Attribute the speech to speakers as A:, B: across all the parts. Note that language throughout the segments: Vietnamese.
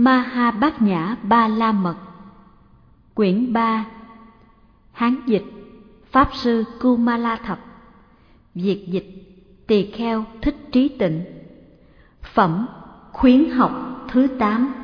A: Ma Bát Nhã Ba La Mật. Quyển 3. Hán dịch Pháp sư Kumala Thập. Việt dịch Tỳ Kheo Thích Trí Tịnh. Phẩm khuyến học thứ 8.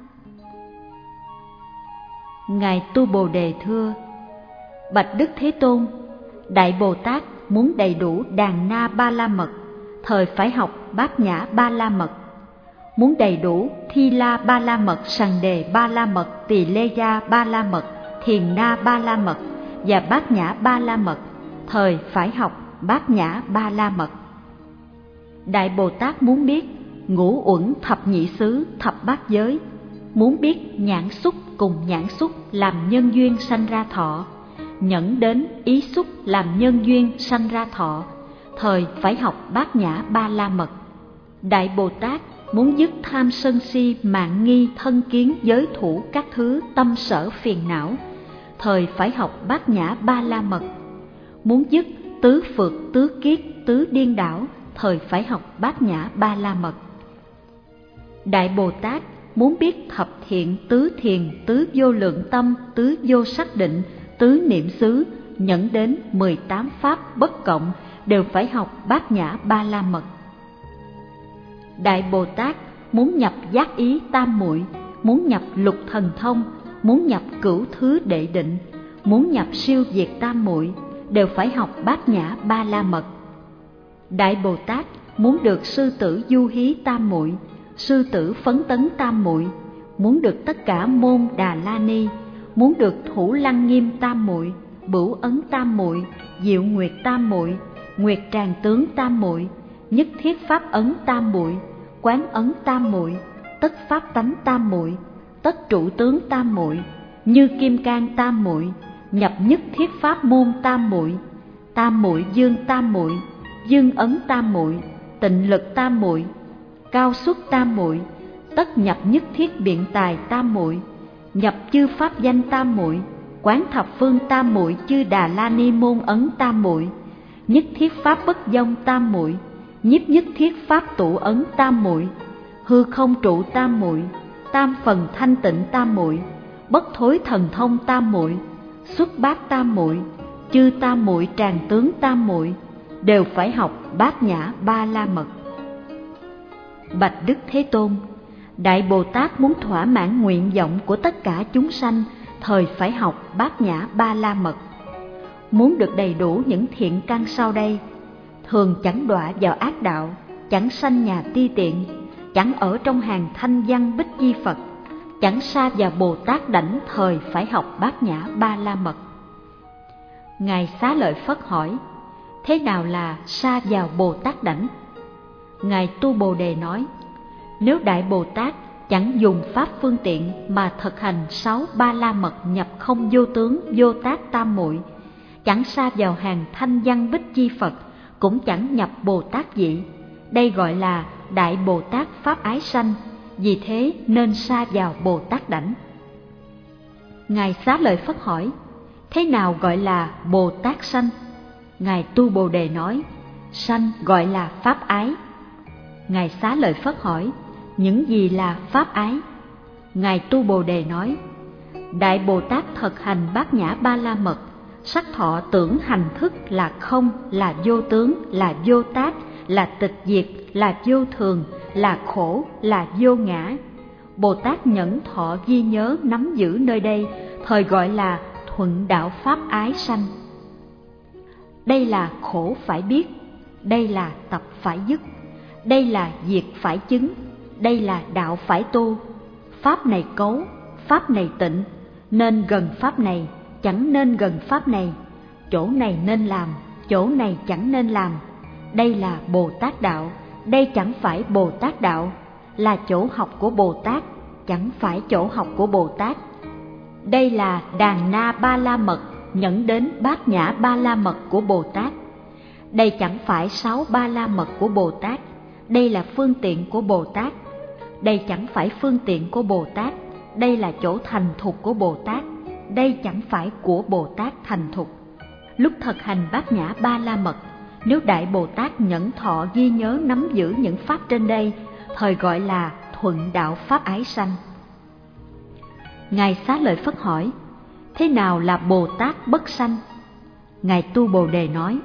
A: Ngài Tu Bồ Đề thưa: Bạch Đức Thế Tôn, Đại Bồ Tát muốn đầy đủ Đàn Na Ba La Mật, thời phải học Bát Nhã Ba La Mật. Muốn đầy đủ Thi La Ba La Mật, Sằng Đề Ba La Mật, Tỳ Lê Gia Ba La Mật, Thiền Na Ba La Mật và Bát Nhã Ba La Mật, thời phải học Bát Nhã Ba La Mật. Đại Bồ Tát muốn biết ngũ uẩn thập nhị xứ thập bát giới, muốn biết nhãn xúc cùng nhãn xúc làm nhân duyên sanh ra thọ, nhẫn đến ý xúc làm nhân duyên sanh ra thọ, thời phải học Bát Nhã Ba La Mật. Đại Bồ Tát muốn dứt tham sân si mạn nghi thân kiến giới thủ các thứ tâm sở phiền não, thời phải học Bát Nhã Ba La Mật. Muốn dứt tứ phược tứ kiết tứ điên đảo, thời phải học Bát Nhã Ba La Mật. Đại Bồ Tát muốn biết thập thiện tứ thiền tứ vô lượng tâm tứ vô sắc định tứ niệm xứ, nhẫn đến 18 pháp bất cộng, đều phải học Bát Nhã Ba La Mật. Đại Bồ Tát muốn nhập giác ý tam muội, muốn nhập lục thần thông, muốn nhập cửu thứ đệ định, muốn nhập siêu diệt tam muội, đều phải học Bát Nhã Ba La Mật. Đại Bồ Tát muốn được sư tử du hí tam muội, sư tử phấn tấn tam muội, muốn được tất cả môn Đà La Ni, muốn được thủ lăng nghiêm tam muội, bửu ấn tam muội, diệu nguyệt tam muội, nguyệt tràng tướng tam muội, nhất thiết pháp ấn tam muội, quán ấn tam muội, tất pháp tánh tam muội, tất trụ tướng tam muội, như kim cang tam muội, nhập nhất thiết pháp môn tam muội dương tam muội, dương ấn tam muội, tịnh lực tam muội, cao xuất tam muội, tất nhập nhất thiết biện tài tam muội, nhập chư pháp danh tam muội, quán thập phương tam muội, chư Đà La Ni môn ấn tam muội, nhất thiết pháp bất vong tam muội, nhiếp nhất thiết pháp tụ ấn tam muội, hư không trụ tam muội, tam phần thanh tịnh tam muội, bất thối thần thông tam muội, xuất bát tam muội, chư tam muội tràng tướng tam muội, đều phải học Bát Nhã Ba La Mật. Bạch Đức Thế Tôn, Đại Bồ Tát muốn thỏa mãn nguyện vọng của tất cả chúng sanh, thời phải học Bát Nhã Ba La Mật. Muốn được đầy đủ những thiện căn sau đây: thường chẳng đọa vào ác đạo, chẳng sanh nhà ti tiện, chẳng ở trong hàng thanh văn bích di Phật, chẳng sa vào Bồ Tát đảnh, thời phải học Bát Nhã Ba La Mật. Ngài Xá Lợi Phất hỏi: thế nào là sa vào Bồ Tát đảnh? Ngài Tu Bồ Đề nói: nếu Đại Bồ Tát chẳng dùng pháp phương tiện mà thực hành 6 Ba La Mật nhập không vô tướng vô tác tam muội, chẳng sa vào hàng thanh văn bích di Phật, cũng chẳng nhập Bồ Tát vị, đây gọi là Đại Bồ Tát pháp ái sanh, vì thế nên sa vào Bồ Tát đảnh. Ngài Xá Lợi Phất hỏi: thế nào gọi là Bồ Tát sanh? Ngài Tu Bồ Đề nói: sanh gọi là pháp ái. Ngài Xá Lợi Phất hỏi: những gì là pháp ái? Ngài Tu Bồ Đề nói: Đại Bồ Tát thực hành Bát Nhã Ba La Mật, sắc thọ tưởng hành thức là không, là vô tướng, là vô tác, là tịch diệt, là vô thường, là khổ, là vô ngã. Bồ Tát nhẫn thọ ghi nhớ nắm giữ nơi đây, thời gọi là thuận đạo pháp ái sanh. Đây là khổ phải biết, đây là tập phải dứt, đây là diệt phải chứng, đây là đạo phải tu. Pháp này cấu, pháp này tịnh, nên gần pháp này, chẳng nên gần pháp này, chỗ này nên làm, chỗ này chẳng nên làm. Đây là Bồ Tát đạo, đây chẳng phải Bồ Tát đạo, là chỗ học của Bồ Tát, chẳng phải chỗ học của Bồ Tát. Đây là Đàn Na Ba La Mật, nhẫn đến Bát Nhã Ba La Mật của Bồ Tát. Đây chẳng phải 6 Ba La Mật của Bồ Tát, đây là phương tiện của Bồ Tát. Đây chẳng phải phương tiện của Bồ Tát, đây là chỗ thành thục của Bồ Tát, đây chẳng phải của Bồ Tát thành thục. Lúc thực hành Bát Nhã Ba La Mật, nếu Đại Bồ Tát nhẫn thọ ghi nhớ nắm giữ những pháp trên đây, thời gọi là thuận đạo pháp ái sanh. Ngài Xá Lợi Phất hỏi: thế nào là Bồ Tát bất sanh? Ngài Tu Bồ Đề nói: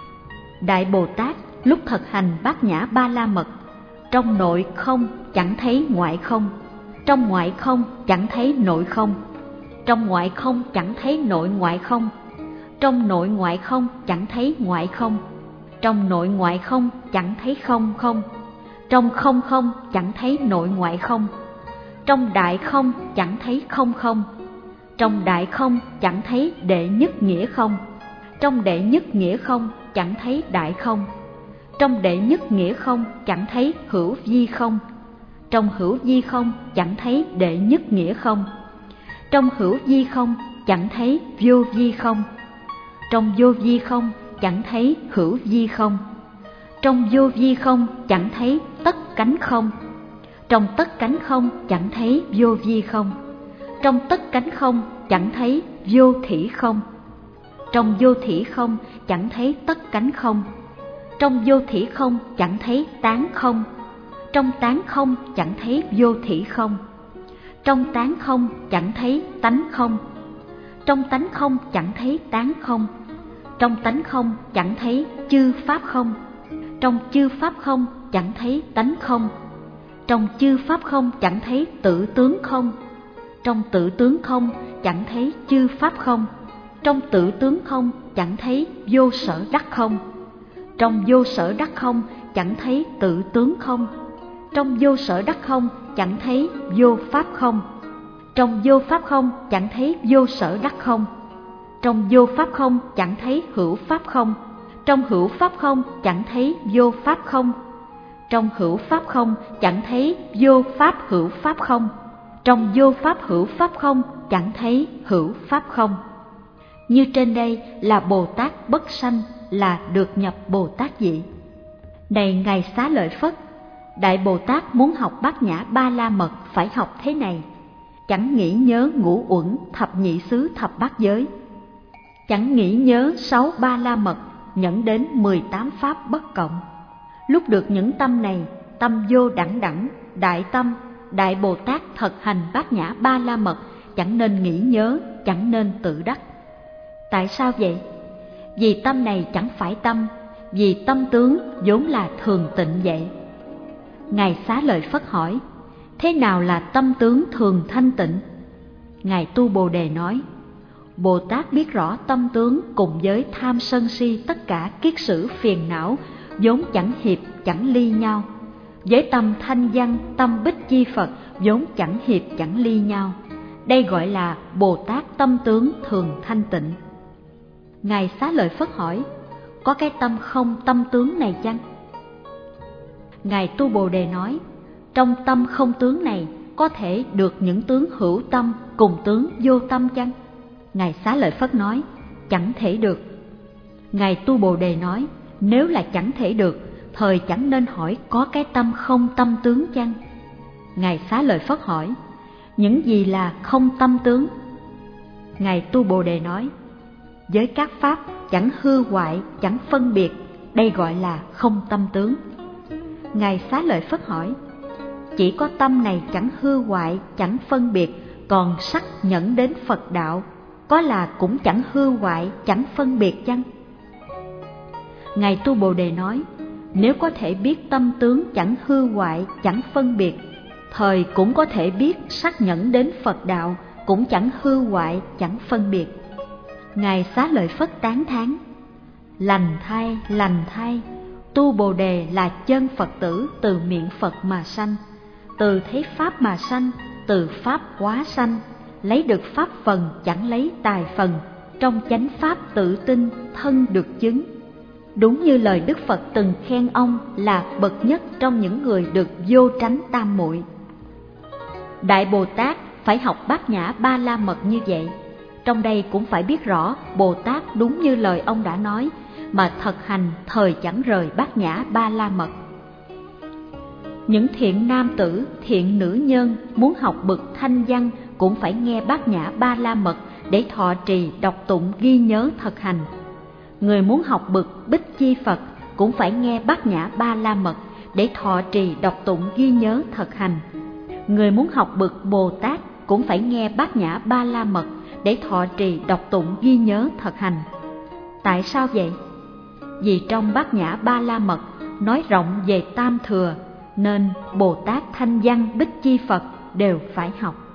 A: Đại Bồ Tát lúc thực hành Bát Nhã Ba La Mật, trong nội không chẳng thấy ngoại không, trong ngoại không chẳng thấy nội không, trong ngoại không chẳng thấy nội ngoại không, trong nội ngoại không chẳng thấy ngoại không, trong nội ngoại không chẳng thấy không không, trong không không chẳng thấy nội ngoại không, trong đại không chẳng thấy không không, trong đại không chẳng thấy đệ nhất nghĩa không, trong đệ nhất nghĩa không chẳng thấy đại không, trong đệ nhất nghĩa không chẳng thấy hữu vi không, trong hữu vi không chẳng thấy đệ nhất nghĩa không, trong hữu vi không chẳng thấy vô vi không, trong vô vi không chẳng thấy hữu vi không, trong vô vi không chẳng thấy tất cánh không, trong tất cánh không chẳng thấy vô vi không, trong tất cánh không chẳng thấy vô thỉ không, trong vô thỉ không chẳng thấy tất cánh không, trong vô thỉ không chẳng thấy tán không, trong tán không chẳng thấy vô thỉ không, trong tán không chẳng thấy tánh không, trong tánh không chẳng thấy tán không, trong tánh không chẳng thấy chư pháp không, trong chư pháp không chẳng thấy tánh không, trong chư pháp không chẳng thấy tự tướng không, trong tự tướng không chẳng thấy chư pháp không, trong tự tướng không chẳng thấy vô sở đắc không, trong vô sở đắc không chẳng thấy tự tướng không, trong vô sở đắc không chẳng thấy vô pháp không, trong vô pháp không chẳng thấy vô sở đắc không, trong vô pháp không chẳng thấy hữu pháp không, trong hữu pháp không chẳng thấy vô pháp không, trong hữu pháp không chẳng thấy vô pháp hữu pháp không, trong vô pháp hữu pháp không chẳng thấy hữu pháp không. Như trên đây là Bồ Tát bất sanh, là được nhập Bồ Tát vị. Này Ngài Xá Lợi Phất, Đại Bồ Tát muốn học Bát Nhã Ba La Mật phải học thế này: chẳng nghĩ nhớ ngũ uẩn thập nhị xứ thập bát giới, chẳng nghĩ nhớ 6 Ba La Mật nhẫn đến 18 pháp bất cộng. Lúc được những tâm này, tâm vô đẳng đẳng, đại tâm, Đại Bồ Tát thực hành Bát Nhã Ba La Mật chẳng nên nghĩ nhớ, chẳng nên tự đắc. Tại sao vậy? Vì tâm này chẳng phải tâm, vì tâm tướng vốn là thường tịnh vậy. Ngài Xá Lợi Phất hỏi: thế nào là tâm tướng thường thanh tịnh? Ngài Tu Bồ Đề nói: Bồ Tát biết rõ tâm tướng cùng với tham sân si tất cả kiết sử phiền não vốn chẳng hiệp chẳng ly nhau, với tâm thanh văn tâm bích chi Phật vốn chẳng hiệp chẳng ly nhau. Đây gọi là Bồ Tát tâm tướng thường thanh tịnh. Ngài Xá Lợi Phất hỏi: có cái tâm không tâm tướng này chăng? Ngài Tu Bồ Đề nói: trong tâm không tướng này có thể được những tướng hữu tâm cùng tướng vô tâm chăng? Ngài Xá Lợi Phất nói: chẳng thể được. Ngài Tu Bồ Đề nói: nếu là chẳng thể được, thời chẳng nên hỏi có cái tâm không tâm tướng chăng? Ngài Xá Lợi Phất hỏi: những gì là không tâm tướng? Ngài Tu Bồ Đề nói: với các pháp chẳng hư hoại chẳng phân biệt, đây gọi là không tâm tướng. Ngài Xá Lợi Phất hỏi: chỉ có tâm này chẳng hư hoại chẳng phân biệt, còn sắc nhẫn đến Phật đạo có là cũng chẳng hư hoại chẳng phân biệt chăng? Ngài Tu Bồ Đề nói: nếu có thể biết tâm tướng chẳng hư hoại chẳng phân biệt, thời cũng có thể biết sắc nhẫn đến Phật đạo cũng chẳng hư hoại chẳng phân biệt. Ngài Xá Lợi Phất tán thán: lành thay, Tu Bồ Đề là chân Phật tử từ miệng Phật mà sanh, từ thấy Pháp mà sanh, từ Pháp hóa sanh, lấy được Pháp phần chẳng lấy tài phần, trong chánh Pháp tự tin thân được chứng. Đúng như lời Đức Phật từng khen ông là bậc nhất trong những người được vô tránh tam muội. Đại Bồ Tát phải học Bát Nhã Ba La Mật như vậy. Trong đây cũng phải biết rõ Bồ Tát đúng như lời ông đã nói, mà thực hành thời chẳng rời Bát Nhã Ba La Mật. Những thiện nam tử, thiện nữ nhân muốn học bậc thanh văn cũng phải nghe Bát Nhã Ba La Mật để thọ trì đọc tụng ghi nhớ thực hành. Người muốn học bậc Bích Chi Phật cũng phải nghe Bát Nhã Ba La Mật để thọ trì đọc tụng ghi nhớ thực hành. Người muốn học bậc Bồ Tát cũng phải nghe Bát Nhã Ba La Mật để thọ trì đọc tụng ghi nhớ thực hành. Tại sao vậy? Vì trong Bát Nhã Ba La Mật nói rộng về Tam Thừa, nên Bồ Tát Thanh Văn Bích Chi Phật đều phải học.